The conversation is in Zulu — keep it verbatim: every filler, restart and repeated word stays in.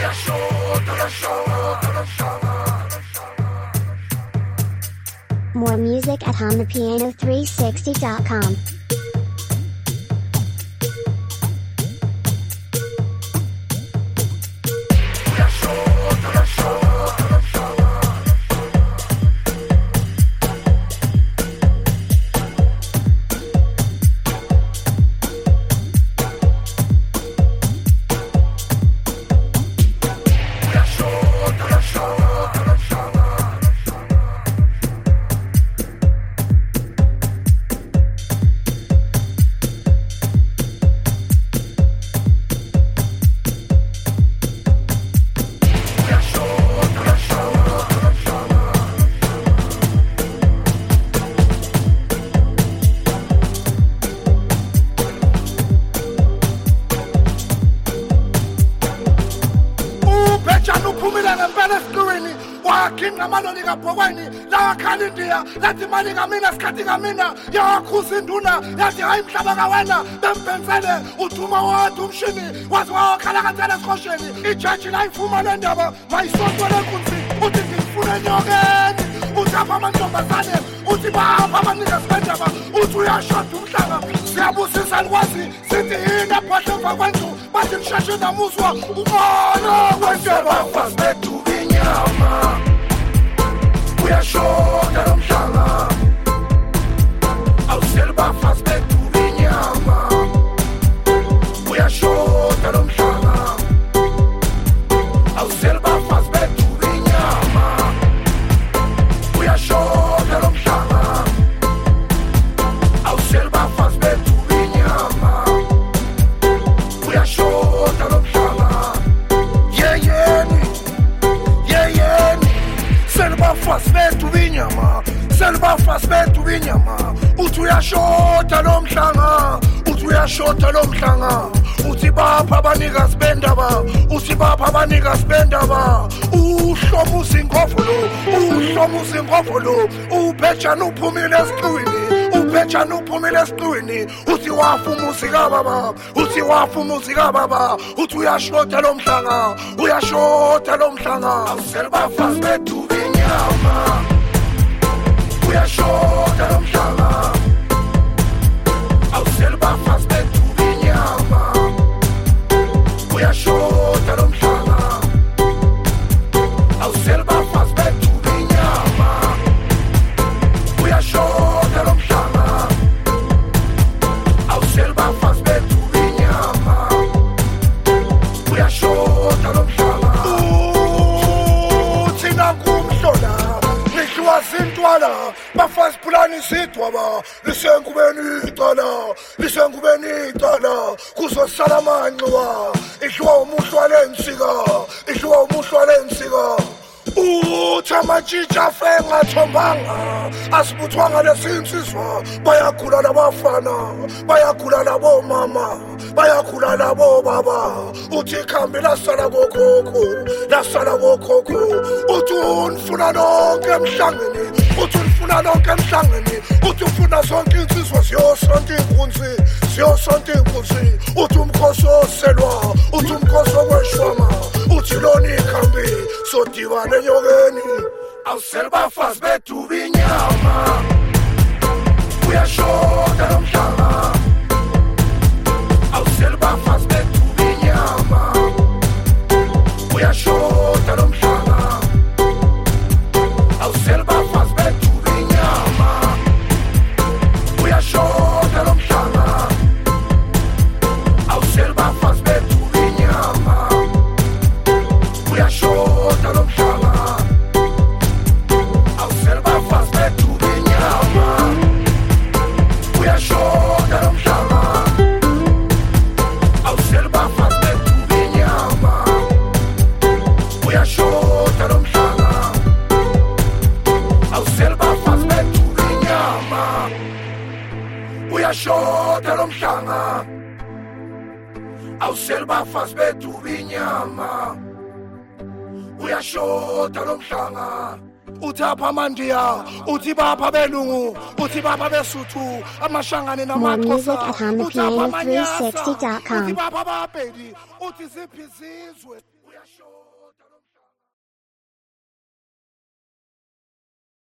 More music at hum the piano three sixty dot com. Lathi mali kamina sikhathi kamina yakhuza induna yathi hayi mhlaba kawena bembenzele uthuma wathi umshini wazi wakhala kancane esikhosheni ijaji la ifuma le ndaba mayisonto lenkunzi uthi ngifuna enyokeni uthi apha amantombazane uthi bapha abanika sibendaba uthi uyashoda umhlanga siyabusisa likwazi sithi yini aphohle emva kwendlu bathi nisheshe namuzwa umona kwendaba fasibethu inyama uyashoda lo mhlanga awuselba fasibethu inyama uyashoda lo mhlanga awuselba fasibethu inyama uyashoda lo mhlanga awuselba fasibethu inyama uyashoda lo mhlanga yeyeni yeyeni selba fasibethu inyama selba fasibethu inyama uthi uyashoda lo mhlanga uthi uyashoda lo mhlanga uthi bapha abanika sibendaba uthi bapha abanika sibendaba uhlomusa ingovo lo uhlomusa ingovo lo ubhejana uphumile esiqwini ubhejana uphumile esiqwini uthi wafa umuzika baba uthi wafa umuzika baba uthi uyashoda lo mhlanga uyashoda lo mhlanga selba fasibethu inyama uyashoda lo mhlanga awuselba fasibethu inyama uyashoda lo mhlanga awuselba fasibethu inyama uyashoda lo mhlanga awuselba fasibethu inyama uyashoda lo mhlanga uthi nakumhlola wasintwala bafazi pulani sidwaba lisenkubeni icala lisenkubeni icala kuzosala manxiwa ihluwa umuhlwa lensika ihluwa umuhlwa lensika uthi amatshitsha afe ngathombanga asibuthwanga lesinsizwa bayagula labafana bayagula labomama bayagula labobaba uthi ikhambi lasala kokhokho lasala kokhokho uthi unifuna nonke emhlangeni uthi unifuna nonke emhlangeni uthi ufuna zonke insizwa ziyosonta inkunzi ziyosonta inkunzi uthi umkhosi oselwa uthi umkhosi okweshwama uthi lona ikhambi sodibana enyokeni awuselba fasibethu inyama uyashoda lo mhlanga awuselba fasibethu inyama uyashoda lo mhlanga awuselba fasibethu inyama uyashoda lo mhlanga awuselba fasibethu inyama uyashoda lo mhlanga awuselba fasibethu inyama uyashoda lo mhlanga awuselba fasibethu inyama uyashoda lo mhlanga awuselba fasibethu inyama uyashoda lo mhlanga awuselba fasibethu inyama uyashoda lo mhlanga uthi apha amandiya uthi bapha belungu uthi bapha besuthu amashangane namaxhosa uthi apha amanyasa uthi bapha ababhedi uthi ziphi izizwe uyashota lo mhlaba.